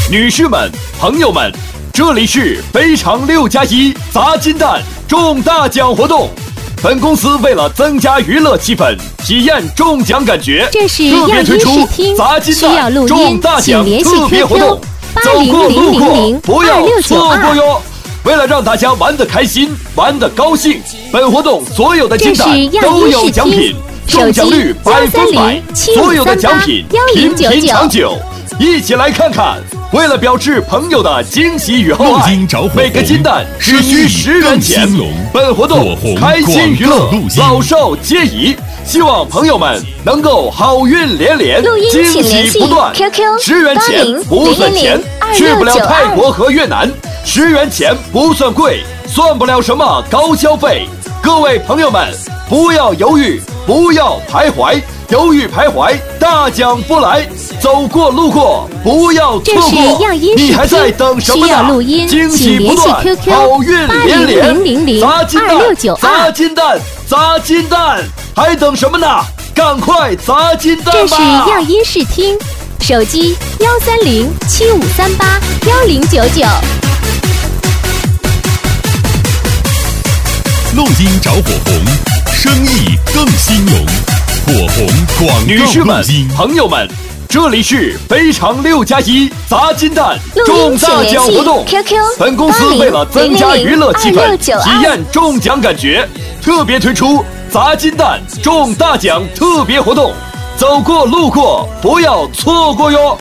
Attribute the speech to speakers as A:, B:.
A: 女士们、朋友们，这里是非常6+1砸金蛋中大奖活动。本公司为了增加娱乐气氛，体验中奖感觉，
B: 这是
A: 特别推出砸金蛋中大奖特别活动。走过路过不要错过哟！为了让大家玩得开心、玩得高兴，本活动所有的金蛋都有奖品，中奖率100%，所有的奖品频频长久。一起来看看，为了表示朋友的惊喜与厚爱，每个金蛋只需10元钱。本活动开心娱乐，老少皆宜，希望朋友们能够好运连连，惊喜不断。10元钱不算钱，去不了泰国和越南；10元钱不算贵，算不了什么高消费。各位朋友们，不要犹豫，不要徘徊。犹豫徘徊，大奖不来；走过路过，不要错过。你还在等什么呢？惊喜不断，好运连连，砸金蛋，砸金蛋，砸金蛋，还等什么呢？赶快砸金蛋吧！
B: 这是样音视听，手机13075381099。
C: 路金找火红，生意更兴隆。火红广告。
A: 女士们、朋友们，这里是非常6+1砸金蛋中大奖活动。本公司为了增加娱乐气氛，体验中奖感觉，特别推出砸金蛋中大奖特别活动。走过路过不要错过哟！